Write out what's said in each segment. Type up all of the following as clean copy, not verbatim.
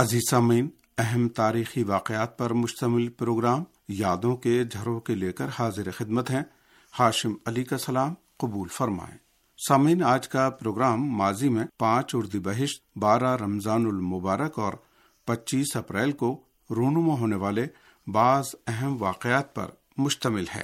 عزیز سامعین، اہم تاریخی واقعات پر مشتمل پروگرام یادوں کے جھروکے لے کر حاضر خدمت ہیں۔ ہاشم علی کا سلام قبول فرمائیں۔ سامعین، آج کا پروگرام ماضی میں 5 اردیبہشت 12 رمضان المبارک اور 25 اپریل کو رونما ہونے والے بعض اہم واقعات پر مشتمل ہے۔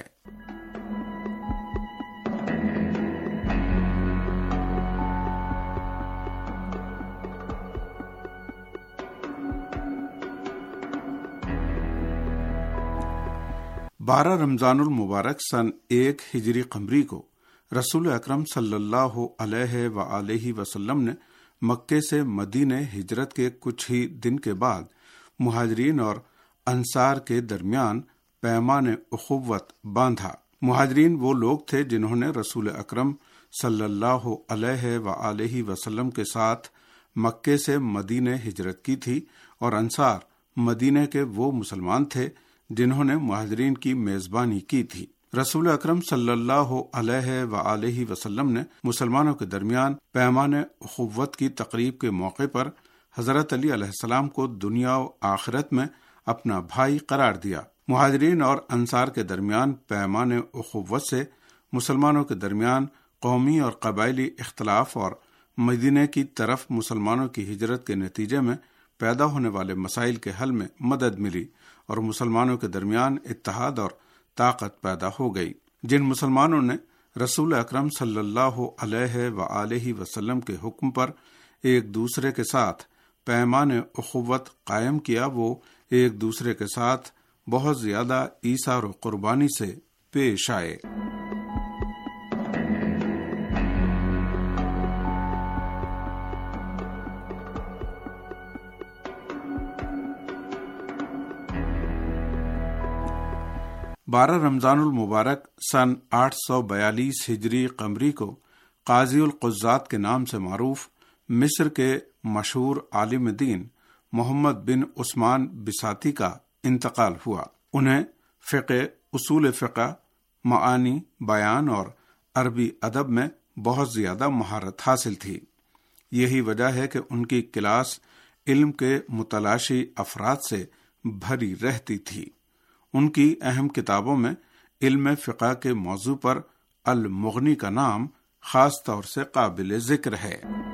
12 رمضان المبارک سن 1 ہجری قمری کو رسول اکرم صلی اللہ علیہ وآلہ وسلم نے مکے سے مدینہ ہجرت کے کچھ ہی دن کے بعد مہاجرین اور انصار کے درمیان پیمان اخوت باندھا۔ مہاجرین وہ لوگ تھے جنہوں نے رسول اکرم صلی اللہ علیہ وآلہ وسلم کے ساتھ مکے سے مدینہ ہجرت کی تھی، اور انصار مدینہ کے وہ مسلمان تھے جنہوں نے مہاجرین کی میزبانی کی تھی۔ رسول اکرم صلی اللہ علیہ وآلہ وسلم نے مسلمانوں کے درمیان پیمان اخوت کی تقریب کے موقع پر حضرت علی علیہ السلام کو دنیا و آخرت میں اپنا بھائی قرار دیا۔ مہاجرین اور انصار کے درمیان پیمان اخوت سے مسلمانوں کے درمیان قومی اور قبائلی اختلاف اور مدینہ کی طرف مسلمانوں کی ہجرت کے نتیجے میں پیدا ہونے والے مسائل کے حل میں مدد ملی، اور مسلمانوں کے درمیان اتحاد اور طاقت پیدا ہو گئی۔ جن مسلمانوں نے رسول اکرم صلی اللہ علیہ وآلہ وسلم کے حکم پر ایک دوسرے کے ساتھ پیمان اخوت قائم کیا، وہ ایک دوسرے کے ساتھ بہت زیادہ ایثار و قربانی سے پیش آئے۔ بارہ رمضان المبارک سن 842 ہجری قمری کو قاضی القضات کے نام سے معروف مصر کے مشہور عالم دین محمد بن عثمان بساطی کا انتقال ہوا۔ انہیں فقہ، اصول فقہ، معانی، بیان اور عربی ادب میں بہت زیادہ مہارت حاصل تھی۔ یہی وجہ ہے کہ ان کی کلاس علم کے متلاشی افراد سے بھری رہتی تھی۔ ان کی اہم کتابوں میں علم فقہ کے موضوع پر المغنی کا نام خاص طور سے قابل ذکر ہے۔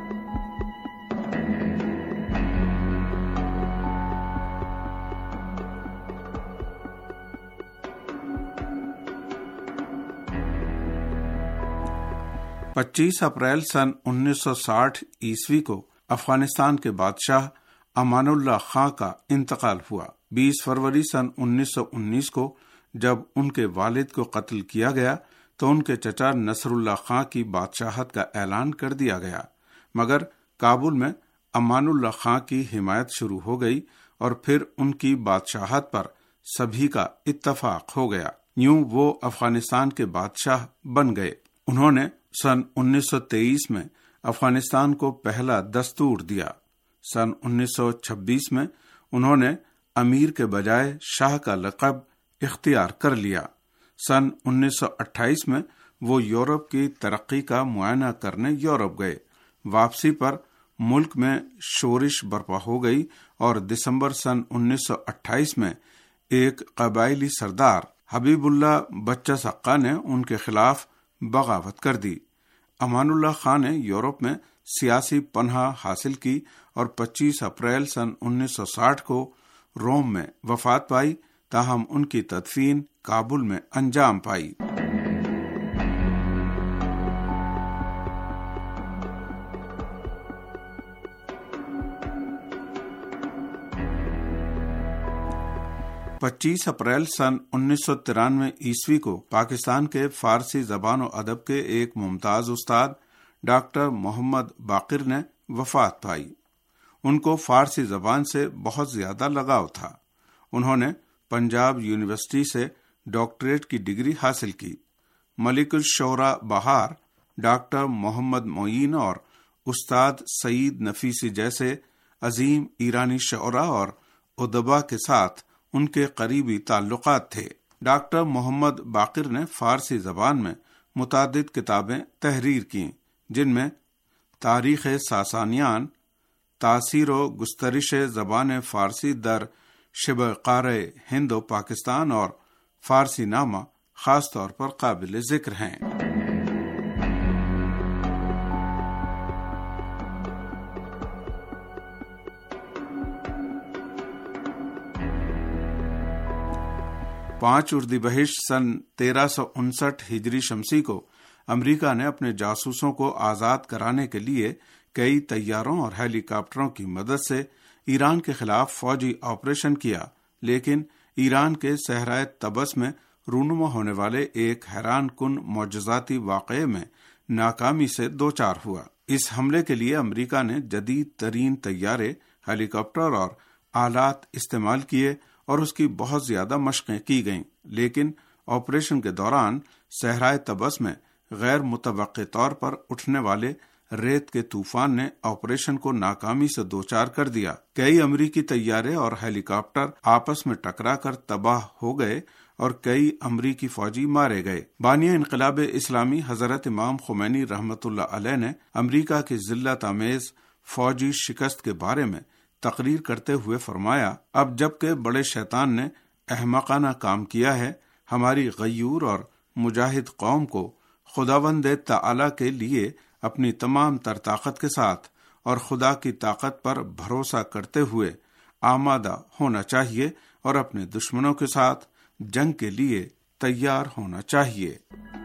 پچیس اپریل سن 1960 عیسوی کو افغانستان کے بادشاہ امان اللہ خاں کا انتقال ہوا۔ 20 فروری سن 1919 کو جب ان کے والد کو قتل کیا گیا تو ان کے چچا نصر اللہ خاں کی بادشاہت کا اعلان کر دیا گیا، مگر کابل میں امان اللہ خاں کی حمایت شروع ہو گئی اور پھر ان کی بادشاہت پر سبھی کا اتفاق ہو گیا۔ یوں وہ افغانستان کے بادشاہ بن گئے۔ انہوں نے سن 1923 میں افغانستان کو پہلا دستور دیا۔ سن 1926 میں انہوں نے امیر کے بجائے شاہ کا لقب اختیار کر لیا۔ سن 1928 میں وہ یورپ کی ترقی کا معائنہ کرنے یورپ گئے۔ واپسی پر ملک میں شورش برپا ہو گئی، اور دسمبر سن 1928 میں ایک قبائلی سردار حبیب اللہ بچہ سقا نے ان کے خلاف بغاوت کر دی۔ امان اللہ خان نے یورپ میں سیاسی پناہ حاصل کی اور 25 اپریل سن 1960 کو روم میں وفات پائی، تاہم ان کی تدفین کابل میں انجام پائی۔ پچیس اپریل سن 1993 عیسوی کو پاکستان کے فارسی زبان و ادب کے ایک ممتاز استاد ڈاکٹر محمد باقر نے وفات پائی۔ ان کو فارسی زبان سے بہت زیادہ لگاؤ تھا۔ انہوں نے پنجاب یونیورسٹی سے ڈاکٹریٹ کی ڈگری حاصل کی۔ ملک الشعراء بہار، ڈاکٹر محمد معین اور استاد سعید نفیسی جیسے عظیم ایرانی شعراء اور ادبا کے ساتھ ان کے قریبی تعلقات تھے۔ ڈاکٹر محمد باقر نے فارسی زبان میں متعدد کتابیں تحریر کیں، جن میں تاریخ ساسانیان، تاثیر و گسترش زبان فارسی در شبہ قارۂ ہند و پاکستان اور فارسی نامہ خاص طور پر قابل ذکر ہیں۔ پانچ اردیبہشت سن 1359 ہجری شمسی کو امریکہ نے اپنے جاسوسوں کو آزاد کرانے کے لیے کئی طیاروں اور ہیلی کاپٹروں کی مدد سے ایران کے خلاف فوجی آپریشن کیا، لیکن ایران کے صحرائے طبس میں رونما ہونے والے ایک حیران کن معجزاتی واقعے میں ناکامی سے دوچار ہوا۔ اس حملے کے لیے امریکہ نے جدید ترین طیارے، ہیلی کاپٹر اور آلات استعمال کیے اور اس کی بہت زیادہ مشقیں کی گئیں، لیکن آپریشن کے دوران صحرائے طبس میں غیر متوقع طور پر اٹھنے والے ریت کے طوفان نے آپریشن کو ناکامی سے دوچار کر دیا۔ کئی امریکی طیارے اور ہیلی کاپٹر آپس میں ٹکرا کر تباہ ہو گئے اور کئی امریکی فوجی مارے گئے۔ بانی انقلاب اسلامی حضرت امام خمینی رحمۃ اللہ علیہ نے امریکہ کی ذلت آمیز فوجی شکست کے بارے میں تقریر کرتے ہوئے فرمایا، اب جب کہ بڑے شیطان نے احمقانہ کام کیا ہے، ہماری غیور اور مجاہد قوم کو خداوند تعالی کے لیے اپنی تمام تر طاقت کے ساتھ اور خدا کی طاقت پر بھروسہ کرتے ہوئے آمادہ ہونا چاہیے اور اپنے دشمنوں کے ساتھ جنگ کے لیے تیار ہونا چاہیے۔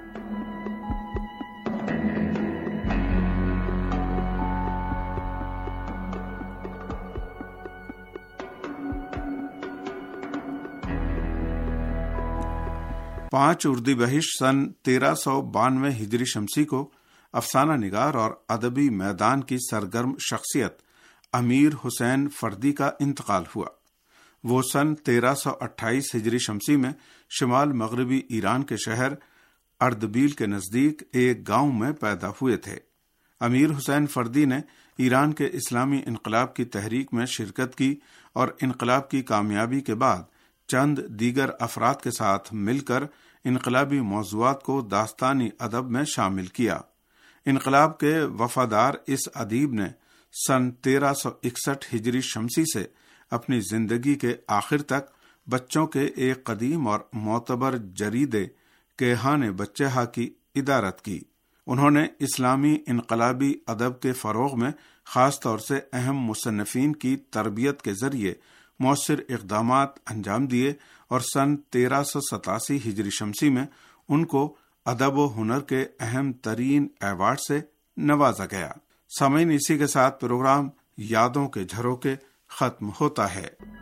پانچ اردیبہشت سن 1392 ہجری شمسی کو افسانہ نگار اور ادبی میدان کی سرگرم شخصیت امیر حسین فردی کا انتقال ہوا۔ وہ سن 1328 ہجری شمسی میں شمال مغربی ایران کے شہر اردبیل کے نزدیک ایک گاؤں میں پیدا ہوئے تھے۔ امیر حسین فردی نے ایران کے اسلامی انقلاب کی تحریک میں شرکت کی اور انقلاب کی کامیابی کے بعد چند دیگر افراد کے ساتھ مل کر انقلابی موضوعات کو داستانی ادب میں شامل کیا۔ انقلاب کے وفادار اس ادیب نے سن 1361 ہجری شمسی سے اپنی زندگی کے آخر تک بچوں کے ایک قدیم اور معتبر جریدے کیہان بچے ہا کی ادارت کی۔ انہوں نے اسلامی انقلابی ادب کے فروغ میں خاص طور سے اہم مصنفین کی تربیت کے ذریعے مؤثر اقدامات انجام دیے اور سن 1387 ہجری شمسی میں ان کو ادب و ہنر کے اہم ترین ایوارڈ سے نوازا گیا۔ سامعین، اسی کے ساتھ پروگرام یادوں کے جھروکے ختم ہوتا ہے۔